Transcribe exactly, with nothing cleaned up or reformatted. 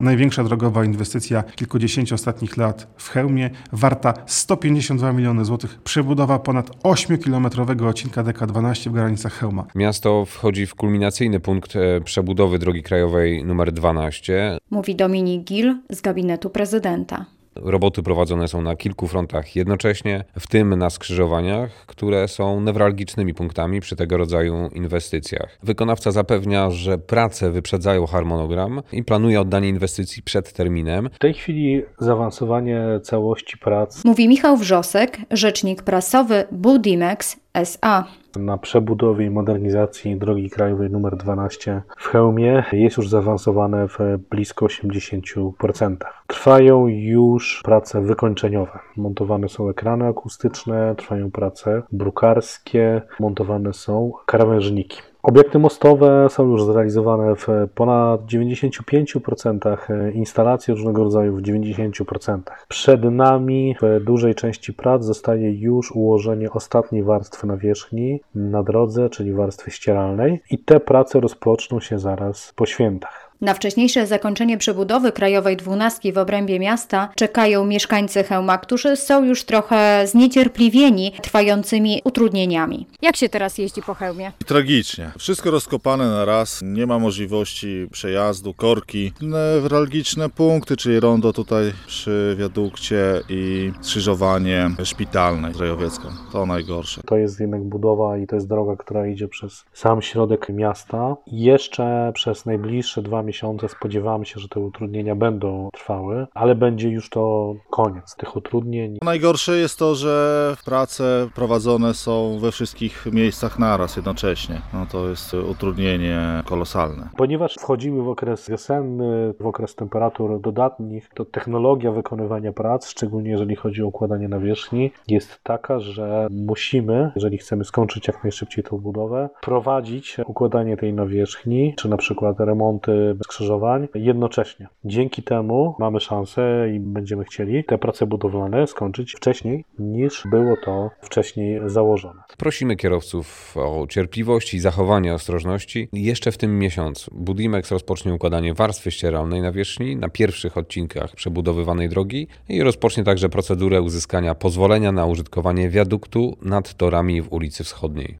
Największa drogowa inwestycja kilkudziesięciu ostatnich lat w Chełmie, warta sto pięćdziesiąt dwa miliony złotych, przebudowa ponad ośmiokilometrowego odcinka D K dwanaście w granicach Chełma. Miasto wchodzi w kulminacyjny punkt przebudowy drogi krajowej numer dwanaście. Mówi Dominik Gil z gabinetu prezydenta. Roboty prowadzone są na kilku frontach jednocześnie, w tym na skrzyżowaniach, które są newralgicznymi punktami przy tego rodzaju inwestycjach. Wykonawca zapewnia, że prace wyprzedzają harmonogram i planuje oddanie inwestycji przed terminem. W tej chwili zaawansowanie całości prac, Mówi Michał Wrzosek, rzecznik prasowy Budimex S A. na przebudowie i modernizacji drogi krajowej numer dwanaście w Chełmie jest już zaawansowane w blisko osiemdziesiąt procent. Trwają już prace wykończeniowe. Montowane są ekrany akustyczne, trwają prace brukarskie, montowane są krawężniki. Obiekty mostowe są już zrealizowane w ponad dziewięćdziesięciu pięciu procentach, instalacje różnego rodzaju w dziewięćdziesięciu procentach. Przed nami w dużej części prac zostaje już ułożenie ostatniej warstwy nawierzchni na drodze, czyli warstwy ścieralnej, i te prace rozpoczną się zaraz po świętach. Na wcześniejsze zakończenie przebudowy krajowej dwunastki w obrębie miasta czekają mieszkańcy Chełma, którzy są już trochę zniecierpliwieni trwającymi utrudnieniami. Jak się teraz jeździ po Chełmie? Tragicznie. Wszystko rozkopane na raz, nie ma możliwości przejazdu, korki, newralgiczne punkty, czyli rondo tutaj przy wiadukcie i skrzyżowanie szpitalne Zdrojowiecką. To najgorsze. To jest jednak budowa i to jest droga, która idzie przez sam środek miasta. Jeszcze przez najbliższe dwa miesiące spodziewamy się, że te utrudnienia będą trwały, ale będzie już to koniec tych utrudnień. Najgorsze jest to, że prace prowadzone są we wszystkich miejscach naraz jednocześnie. No to jest utrudnienie kolosalne. Ponieważ wchodzimy w okres wiosenny, w okres temperatur dodatnich, to technologia wykonywania prac, szczególnie jeżeli chodzi o układanie nawierzchni, jest taka, że musimy, jeżeli chcemy skończyć jak najszybciej tą budowę, prowadzić układanie tej nawierzchni, czy na przykład remonty skrzyżowań jednocześnie. Dzięki temu mamy szansę i będziemy chcieli te prace budowlane skończyć wcześniej, niż było to wcześniej założone. Prosimy kierowców o cierpliwość i zachowanie ostrożności. Jeszcze w tym miesiącu Budimex rozpocznie układanie warstwy ścieralnej nawierzchni na pierwszych odcinkach przebudowywanej drogi i rozpocznie także procedurę uzyskania pozwolenia na użytkowanie wiaduktu nad torami w ulicy Wschodniej.